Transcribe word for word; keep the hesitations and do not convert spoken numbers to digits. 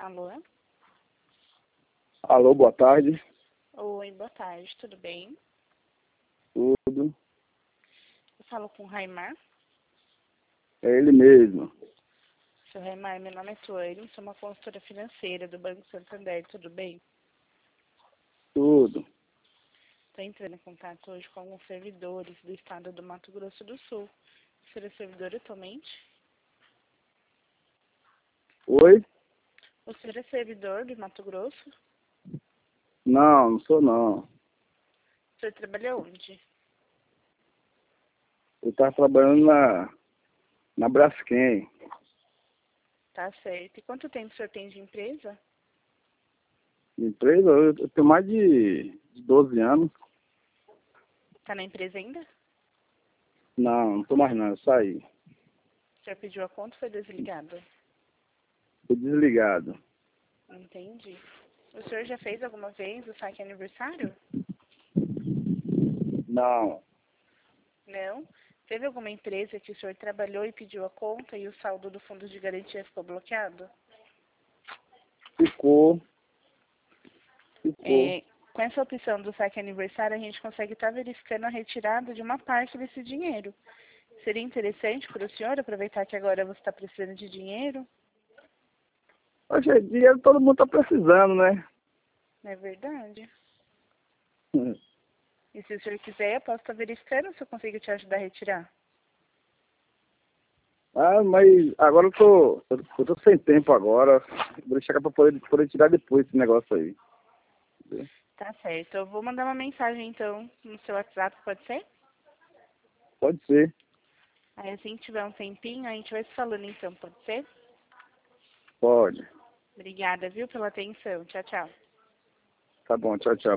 Alô? Alô, boa tarde. Oi, boa tarde, tudo bem? Tudo. Eu falo com o Raimar. É ele mesmo. Seu Raimar, meu nome é Tuane, sou uma consultora financeira do Banco Santander, tudo bem? Tudo. Estou entrando em contato hoje com alguns servidores do estado do Mato Grosso do Sul. O senhor é servidor atualmente? Oi? O senhor é servidor do Mato Grosso? Não, não sou não. O senhor trabalha onde? Eu estava trabalhando na, na Braskem. Tá certo. E quanto tempo o senhor tem de empresa? Empresa, eu, eu tenho mais de, de doze anos. Tá na empresa ainda? Não, não tô mais não, eu saí. O senhor pediu a conta ou foi desligado? Fui desligado. Entendi. O senhor já fez alguma vez o saque aniversário? Não, Não? Teve alguma empresa que o senhor trabalhou e pediu a conta e o saldo do fundo de garantia ficou bloqueado? ficou. Ficou. É, com essa opção do saque aniversário, a gente consegue estar verificando a retirada de uma parte desse dinheiro. Seria interessante para o senhor aproveitar que agora você está precisando de dinheiro? Hoje em dia todo mundo tá precisando, né? Não é verdade? E se o senhor quiser, eu posso estar verificando se eu consigo te ajudar a retirar. Ah, mas agora eu tô, eu, eu tô sem tempo agora. Vou chegar pra poder, poder tirar depois esse negócio aí. Tá certo. Eu vou mandar uma mensagem, então, no seu WhatsApp, pode ser? Pode ser. Aí, assim que tiver um tempinho, a gente vai se falando, então, pode ser? Pode. Obrigada, viu, pela atenção. Tchau, tchau. Tá bom, tchau, tchau.